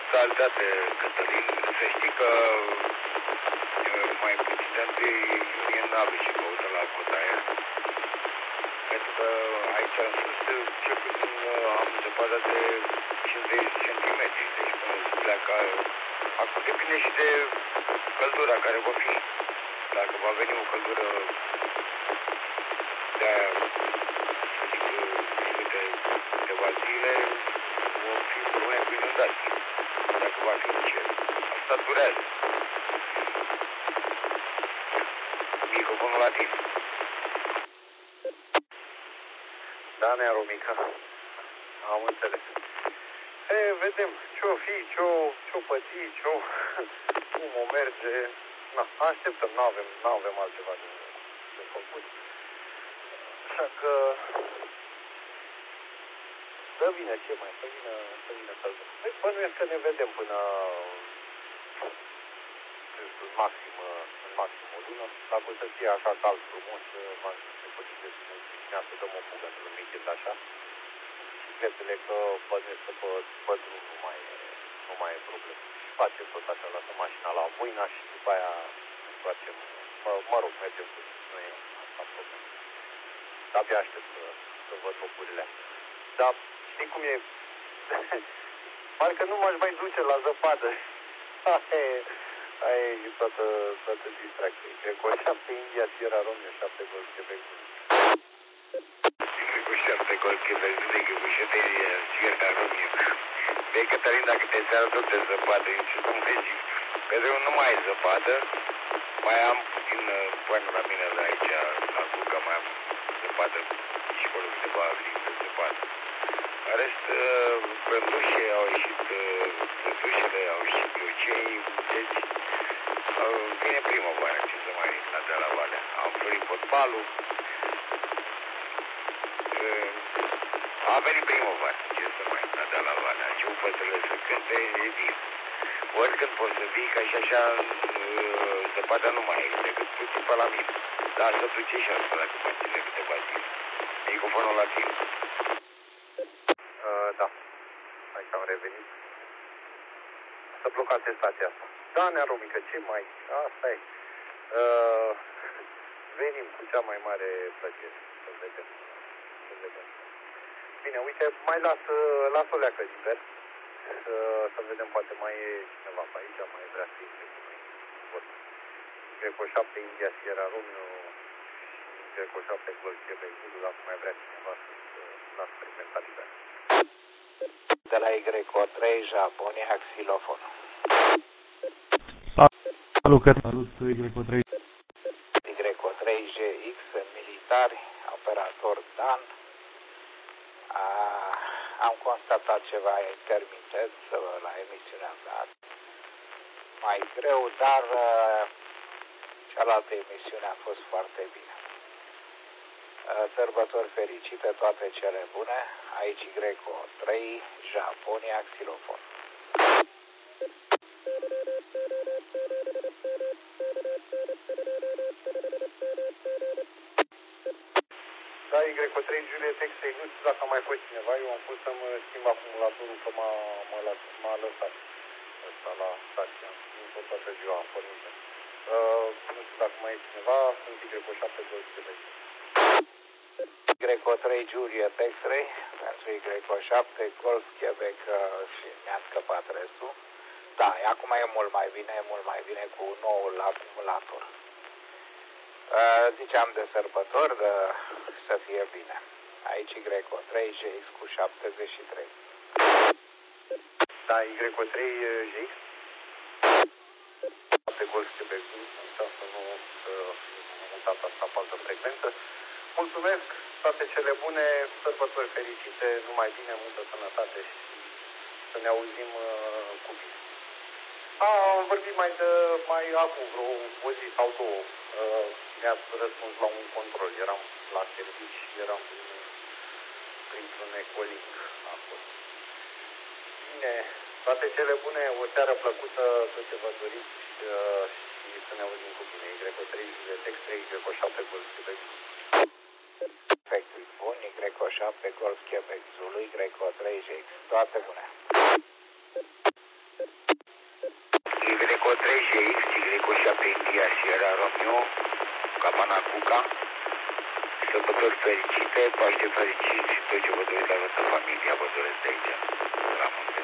Salutate, Cătălin. Să știi că mai puțin de 1 iunie n-am ce căută la cota aia. Pentru că aici în sus, cel puțin am zăpadă de 50 cm. Deci până se pleacă... Acum depinde și de căldura care va fi. Dacă va veni o căldură de aia, să zic, de câteva zile, vor fi probleme cu inundații. Dacă va fi în cer. Asta durează. Microfonul la tine. Da, Nea Romica. Am înțeles. Vedem ce-o fi, ce-o păți, cum o merge. Na, așteptăm, n-avem altceva de făcut. Așa că să vină ce mai, să vină căldură. Păi bănuiesc că ne vedem până în maxim o lună. Dacă o să fie așa cald frumos, v-am zis că poate să dăm o fugă într-un weekend așa. Bicicletele că bănuiesc că pe drum nu mai e problemă. Facem tot așa, lasă mașina la Voina și după aia ne întoarcem. Mă rog, mergem cu nu e asta problemă. Abia aștept să văd locurile astea. Dar știi cum e? Parcă nu m-aș mai duce la zăpadă. Aia e toată distracție. Cred că o 7 India, Sierra Romeo, 7 Golf, Quebec. Cu 7 Golf, Quebec, zic că cu 7 India, Sierra Romeo. Vei, Cătălin, dacă te seară tot de zăpadă, ce să mai zic? Pe drum nu mai e zăpadă. Mai am puțin până la mine de aici, la Cuca, mai am zăpadă și acolo câteva linii de zăpadă. În rest, pândușe au ieșit, dușele au ieșit biocei, deci vine primăvara, ce să mai la de la Valea. Am florit potpalul, a venit primăvara, ce să mai la de la Valea. Început păsările să cânte, e bine. Oricând poți să vii, ca și așa zăpada nu mai e, decât puțin pe la mine. Dar să duce și asta, dacă mai ține câteva zile. Microfonul la tine. Da. Hai că am revenit. Să blocați stația asta. Da, Nea Romică, ce mai? Asta e. Venim cu cea mai mare plăcere. Să vedem. Bine, uite, mai las o leacă liber. Să vedem, poate mai e cineva pe aici, mai vrea să intre cu noi. Greco 7 India, Sierra Romeo și Greco 7 Golf, Quebec, Zulu, dacă mai vrea cineva să las prin mentalitate. De la Y3, Japonia, xilofon. Salut, Y3. Y3 GX, militari, operator Dan. Am constatat ceva intermitență la emisiunea dat. Mai greu, dar cealaltă emisiune a fost foarte bine. Sărbători fericite, toate cele bune. Aici Y3, Japonia, xilofon. Da, Y3 Juliet X-Ray, nu știu dacă a mai fost cineva, eu am pus să-mi schimb acumulatorul că m-a lăsat ăsta la stația, nu tot toată ziua am pornit. Nu știu dacă mai e cineva, sunt Y7 Golf Quebec. Y3 Juliet X-Ray, pentru Y7 Golf Quebec și mi-a scăpat restul. Da, acum e mult mai bine cu noul acumulator. Ziceam de sărbători, să fie bine. Aici Y3 GX cu 73. Da, Y3 GX. Pe Golf Quebec, să nu mutat asta pe altă frecvență. Mulțumesc, toate cele bune, sărbători fericite, numai bine, multă sănătate și să ne auzim cu bine. Am vorbit mai acum vreo o zi sau două. Mi-ați răspuns la un control. Eram la servici, eram printr-un ecolink acolo. Bine, toate cele bune, o seară plăcută, tot ce vă doriți și să ne auzim cu bine. Y3, X3, Y7, Golf, Quebec. Perfect, bun, Y7, Golf, Quebec, Zulu, Y3, GX, toate bune. 3GX, Y7 India Sierra Romeo, Cabana Cuca. Sărbători fericite, Paște fericit și tot ce vă doriți la toată familia, vă doresc de aici, de la munte.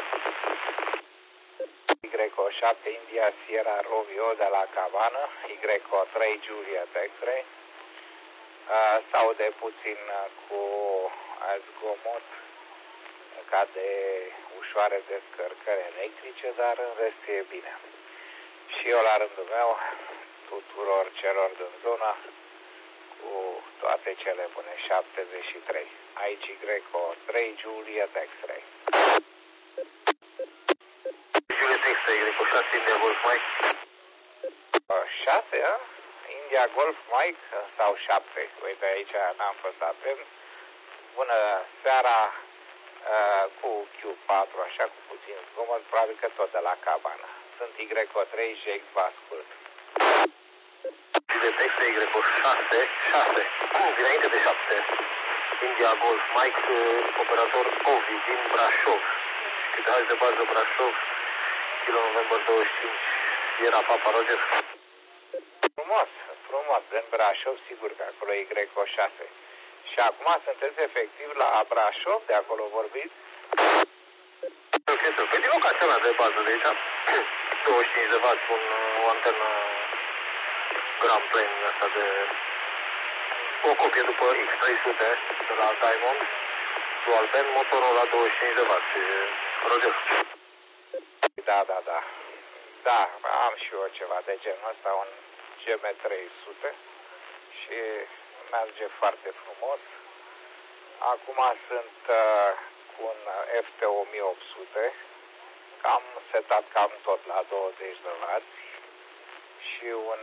Y7 India Sierra Romeo de la Cabana, Y3 Juliet X-Ray. Sau de puțin cu zgomot ca de ușoare descărcări electrice, dar în rest e bine. Și eu la rândul meu, tuturor celor din zonă, cu toate cele bune. 73. Aici Y3 Juliet X-Ray. Juliet X-Ray, Y6 India Golf Mike. 6, a? India Golf Mike sau 7? Uite, aici n-am fost atent. Bună seara, cu Q4, așa cu puțin zgomot, probabil că tot de la Cabana. Sunt Y3 JX, vă ascult. Juliet X-Ray, Y6, 6, dinainte de 7. India Golf Mike, operator Ovi din Brașov. Știți de bază Brașov, kilo November 25, era Papa Roger. Frumos, frumos, în Brașov, sigur că acolo e Y6. Și acum sunteți efectiv la Brașov, de acolo vorbiți? Păi din locația mea de bază de aici, 25 de W, o antenă Grand Plane asta de o copie după X300 de la Diamond, dual band, motorul la 25 de W. Roger. Da. Da, am și eu ceva de genul ăsta, un GM300 și merge foarte frumos. Acum sunt cu un FT1800, am setat cam tot la 20 de W și un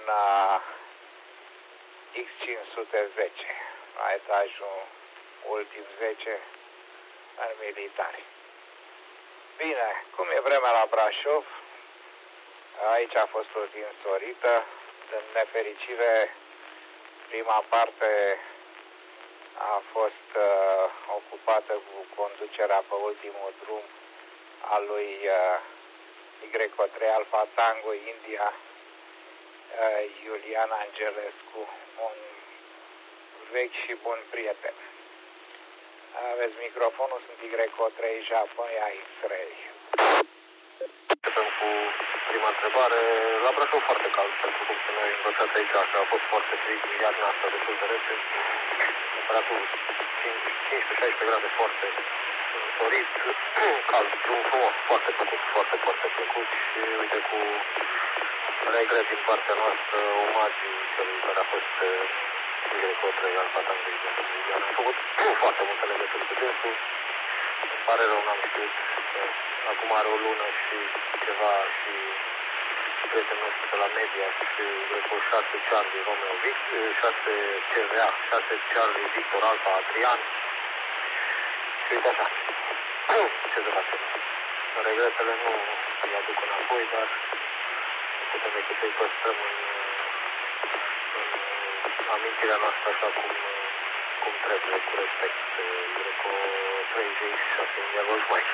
X510 la etajul ultim 10 în militari. Bine, cum e vremea la Brașov, aici a fost o zi însorită, din nefericire prima parte a fost ocupată cu conducerea pe ultimul drum al lui Y3 Alfa Tango India Iulian Angelescu, un vechi și bun prieten. Aveți microfonul, sunt Y3 Japonia X-Ray. Începem cu prima întrebare. La Brașov foarte cald, pentru cum se noi învățat aici, că a fost foarte frig, iarna asta destul de rece. Temperatură 15-16 grade, foarte însorit, cald, drum frumos, foarte plăcut, foarte plăcut și uite cu regret din partea noastră, omagiu celui care a fost Y3 Alfa Tango India. Am făcut foarte multe legături cu dânsul, îmi pare rău, n-am știut. Acum are o lună și ceva și prietenul nostru de la media și cu 6 Charlie Romeo Victor, 6 CVA, 6 Charlie Victor Alfa Adrian. Și uite așa. Ce să facem? Regretele nu îi aduc înapoi, dar nu putem decât să-i păstrăm în amintirea noastră așa cum trebuie, cu respect. Cu 36 India Golf Mike.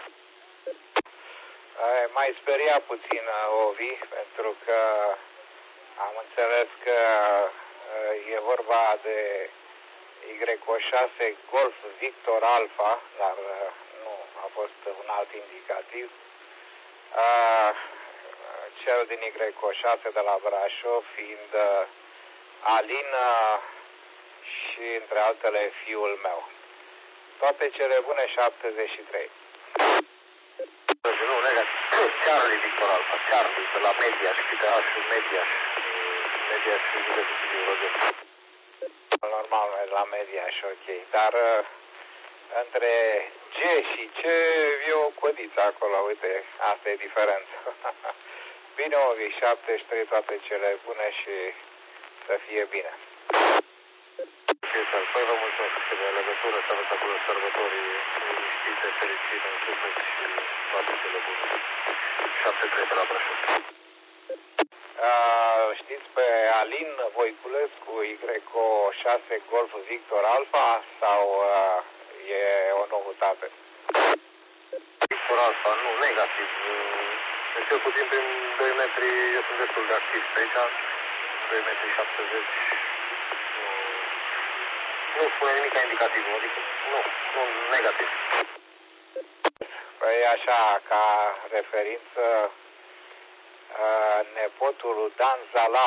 Mai speria puțin Ovi, pentru că am înțeles că e vorba de Y6 Golf Victor Alpha, dar nu a fost un alt indicativ. Cel din Y6 de la Brașov fiind Alin și între altele fiul meu. Toate cele bune, 73. Nu, negativ. Charlie Victor Alpha, Charlie de la Mediaș, PTH-ul Mediaș și județul Sibiu, Roger. Normal, la Mediaș, ok. Dar între G și C e o codiță acolo, uite, asta e diferența. Bine, Ovi, 73, toate cele bune și să fie bine. Păi vă mulțumesc și de legătură, să aveți acolo sărbătorii liniștite, fericite în suflet și toate cele bune. 7-3 de la Brașov. Știți pe Alin Voiculescu Y6 Golf Victor Alpha sau e o noutate? Victor Alpha, nu, negativ. Cel puțin prin 2 metri eu sunt destul de activ pe aici. 2 metri 70. Nu spune nimic indicativ, adică nu negativ. Păi așa, ca referință, nepotul lui Dan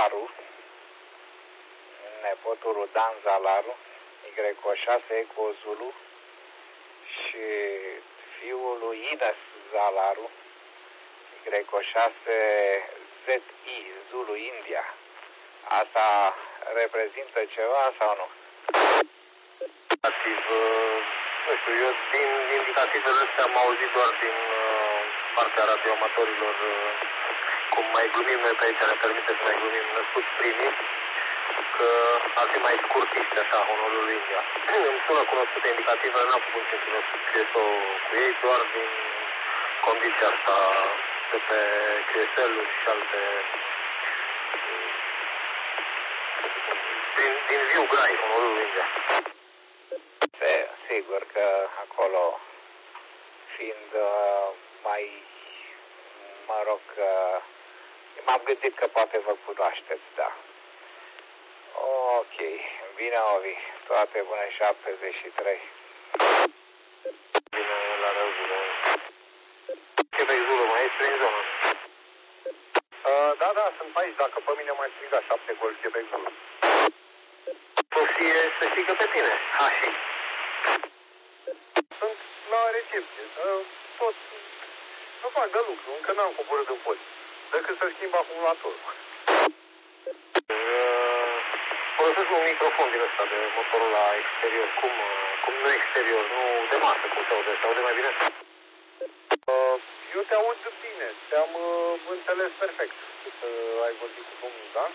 Zalaru, Y6 Eco Zulu, și fiul lui Ines Zalaru, Y6 ZI Zulu India. Asta reprezintă ceva sau nu? Indicativ, nu știu, eu din indicativele astea am auzit doar din partea radioamatorilor, cum mai glumim noi pe aici, ne permite să mai glumim, născuți primii, că ar fi mai scurtiți așa, honorul lui India. Îmi sună cunoscute indicativele, n-am făcut niciun QSO cu ei, doar din condiția asta de pe QSL-uri și alte, din viu grai, honorul lui India. Sigur că acolo, fiind mai, mă rog, m-am gândit că poate vă cunoașteți, da. Ok, bine, Ovi, toate bune, 73. Bine, la răzul. Quebec Zulu, mai ești prin zonă? Da, sunt aici, dacă pe mine mai striga 7 Golf Quebec Zulu. O fie să știi că pe tine, și. Sunt la recepție, tot, nu fac de lucru, încă n-am coborât în pod, decât să schimb acumulatorul. Folosesc un microfon din ăsta de Motorola exterior, cum nu exterior, nu de masă, cum se aude mai bine? Eu te aud bine, te-am înțeles perfect, să ai vorbit cu domnul Dan,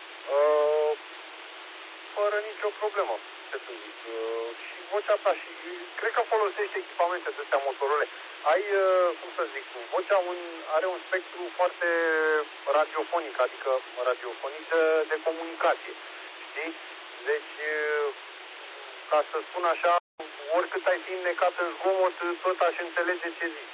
fără nicio problemă, ce să zic, și vocea ta, și cred că folosești echipamente de astea Motorola. Ai, cum să zic, vocea are un spectru foarte radiofonic, adică radiofonic de comunicație, știi? Deci, ca să spun așa, oricât ai fi înnecat în zgomot, tot aș înțelege ce zici.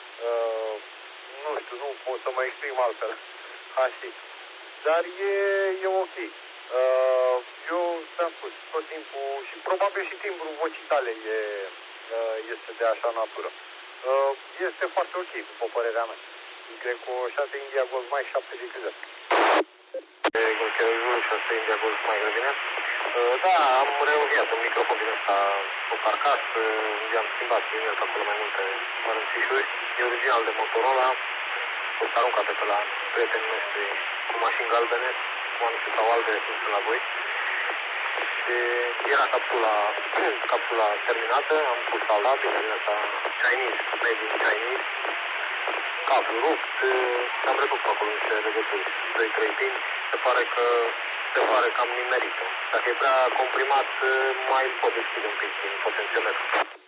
Nu știu, nu pot să mă exprim altfel. Așa. Dar e ok. Eu ți-am spus tot timpul, și probabil și timbrul vocii tale este de așa natură. Este foarte ok, după părerea mea. Y6 India Golf Mike 7 de câte? Y6 India Golf Mike, bine? Da, am reunit un microfon din ăsta cu carcas, i-am schimbat din el pe acolo mai multe mărânțișuri. E original de Motorola, fost aruncate pe la prietenii noștri cu mașini galbene, cum am zis, sau altele cum sunt la voi. Și era capsula terminată, am pus alta, bine din asta Chinese, made in Chinese, cablu rupt, am redus pe acolo niște legături, 2-3 pini, se pare că am nimerit-o. Dacă e prea comprimat, mai pot deschide un pic din potențiometru.